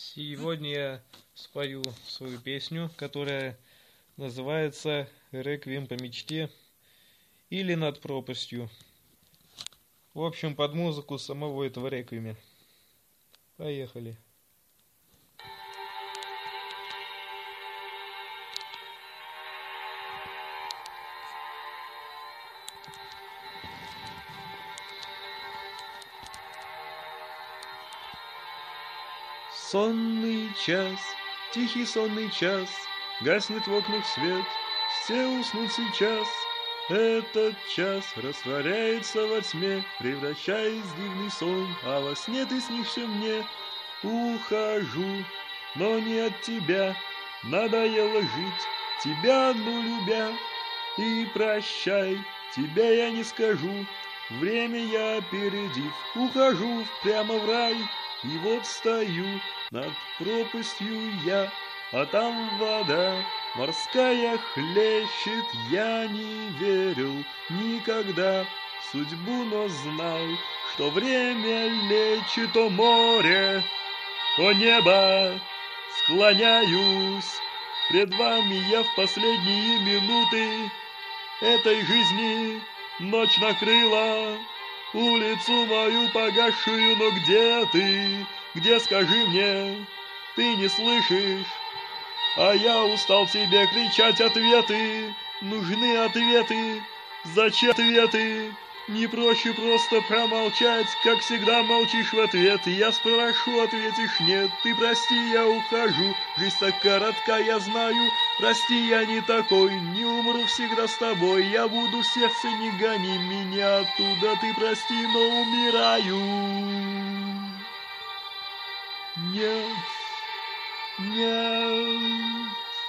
Сегодня я спою свою песню, которая называется «Реквием по мечте» или «Над пропастью». В общем, под музыку самого этого реквиема. Поехали. Сонный час, тихий сонный час, гаснет в окнах свет, все уснут сейчас. Этот час растворяется во тьме, превращаясь в дивный сон, а во сне ты снишься мне. Ухожу, но не от тебя, надоело жить, тебя одну любя. И прощай, тебя я не скажу, время я опередив, ухожу прямо в рай. И вот стою над пропастью я, а там вода морская хлещет. Я не верил никогда в судьбу, но знал, что время лечит. О море, о небо, склоняюсь пред вами я в последние минуты этой жизни. Ночь накрыла улицу мою погасшую, но где ты? Где, скажи мне, ты не слышишь? А я устал тебе кричать ответы. Нужны ответы. Зачем ответы? Не проще просто промолчать, как всегда молчишь в ответ. Я спрошу, ответишь нет. Ты прости, я ухожу. Жизнь так коротка, я знаю. Прости, я не такой, не умру всегда с тобой. Я буду в сердце, не гони меня оттуда. Ты прости, но умираю. Нет, нет.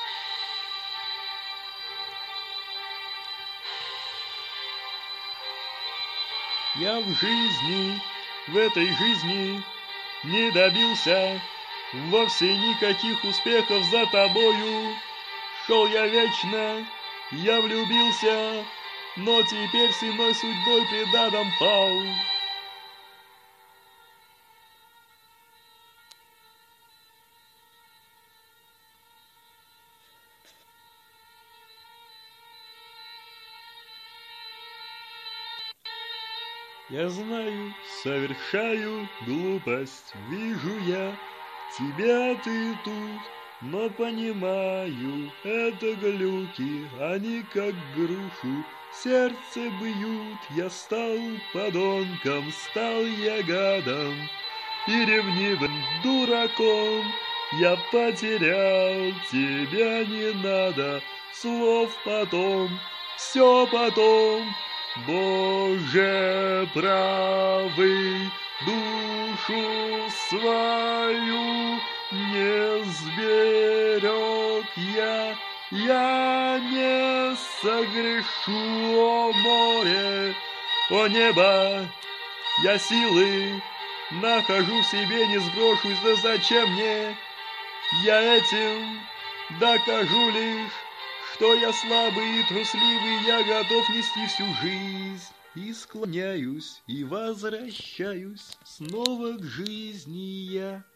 Я в жизни, в этой жизни не добился вовсе никаких успехов за тобою. Шел я вечно, я влюбился, но теперь с иной судьбой пред адом пал. Я знаю, совершаю глупость, вижу я тебя, ты тут, но понимаю, это глюки, они как грушу сердце бьют. Я стал подонком, стал я гадом и ревнивым дураком. Я потерял тебя, не надо слов потом, все потом. Боже правый, душу свою не сберег я не согрешу. О море, о небо, я силы нахожу в себе, не сброшусь, да зачем мне? Я этим докажу лишь, что я слабый и трусливый, я готов нести всю жизнь. И склоняюсь, и возвращаюсь снова к жизни я.